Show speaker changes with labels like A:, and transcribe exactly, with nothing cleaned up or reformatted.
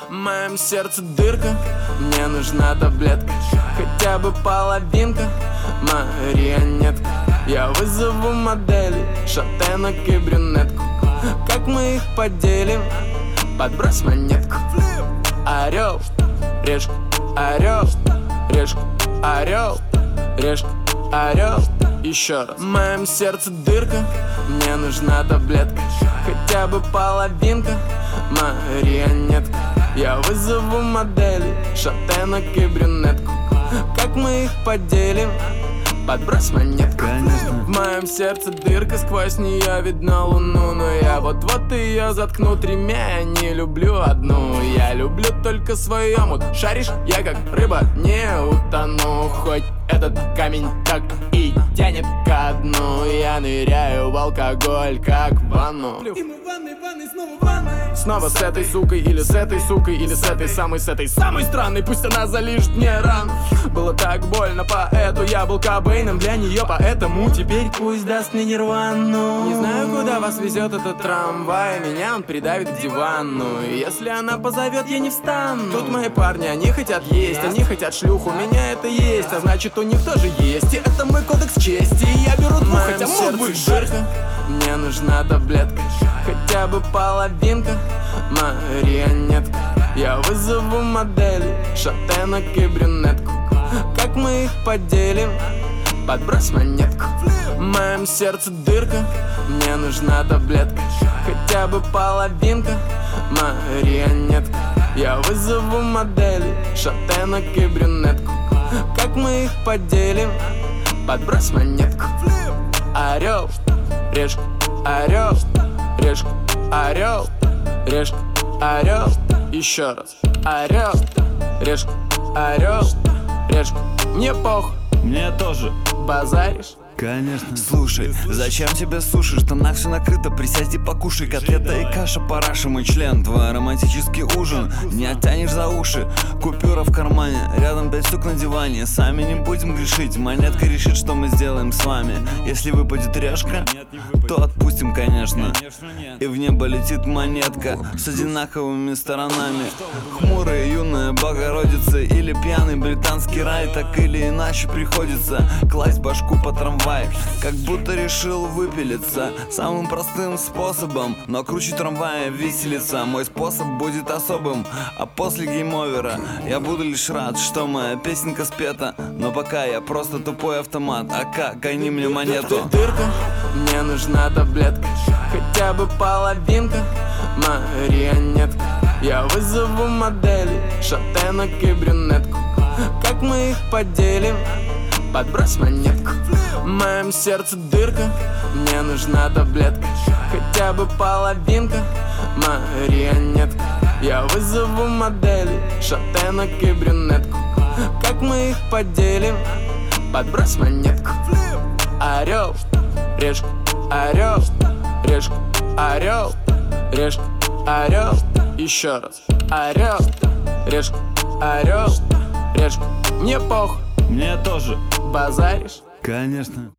A: В моем сердце дырка, мне нужна таблетка, хотя бы половинка, марионетка. Я вызову моделей, шатенок и брюнетку. Как мы их поделим? Подбрось монетку. Орел, решка, орел, решка, орел, решка, орел. Еще раз. В моем сердце дырка, мне нужна таблетка, хотя бы половинка, марионетка. Я вызову моделей, шатенок и брюнетку. Как мы их поделим? Подбрось монетку. В моем сердце дырка, сквозь нее видно луну. Но я вот-вот ее заткну тремя. Я не люблю одну, я люблю только свой омут. Шаришь, я как рыба не утону. Хоть этот камень так и тянет ко дну. Я ныряю в алкоголь, как в ванну.
B: И мы в ванной, ванной, снова в ванной.
A: Снова с этой сукой, или с этой сукой, или с этой самой, с этой самой странной. Пусть она залижет мне ран. Было так больно, поэту я был Кобейном для нее, поэтому теперь пусть даст мне нирвану. Не знаю, куда вас везет этот трамвай, меня он придавит к дивану. И если она позовет, я не встану. Тут мои парни, они хотят есть, они хотят шлюху, у меня это есть, а значит у них тоже есть. И это мой кодекс чести, и я беру двух, хотя мог бы дырка. Мне нужна таблетка, хотя бы половинка, марионетка. Я вызову моделей, шатенок и брюнетку. Как мы их поделим? Подбрось монетку. В моем сердце дырка, мне нужна таблетка, хотя бы половинка, марионетка. Я вызову моделей, шатенок и брюнетку. Как мы их поделим? Подбрось монетку. Орел, решка, орел, решка, орел, решка, орел. Еще раз. Орел, решка, орел, решка. Мне похуй.
C: Мне тоже.
A: Базаришь?
C: Конечно.
D: Слушай, зачем тебе суши? В штанах все накрыто, присядь и покушай. Котлета и каша, параша, мой член. Твой романтический ужин, не оттянешь за уши. Купюра в кармане, рядом пять штук на диване. Сами не будем грешить, монетка решит, что мы сделаем с вами. Если выпадет решка, то отпустим, конечно. И в небо летит монетка с одинаковыми сторонами. Хмурая юная Богородица или пьяный британский рай. Так или иначе приходится класть башку по трамваю, как будто решил выпилиться самым простым способом. Но круче трамвая виселица. Мой способ будет особым, а после гейм-овера я буду лишь рад, что моя песенка спета. Но пока я просто тупой автомат. Ака, гони мне монету.
A: Дырка, мне нужна таблетка, хотя бы половинка, марионетка. Я вызову моделей, шатенок и брюнетку. Как мы их поделим? Подбрось монетку. В моем сердце дырка, мне нужна таблетка, хотя бы половинка, марионетка. Я вызову моделей, шатенок и брюнетку. Как мы их поделим? Подбрось монетку. Орел, решка, орел, решка, орел, решка, орел. Еще раз. Орел, решка, орел, решка. Мне похуй.
C: Мне тоже.
A: Базаришь?
C: Конечно.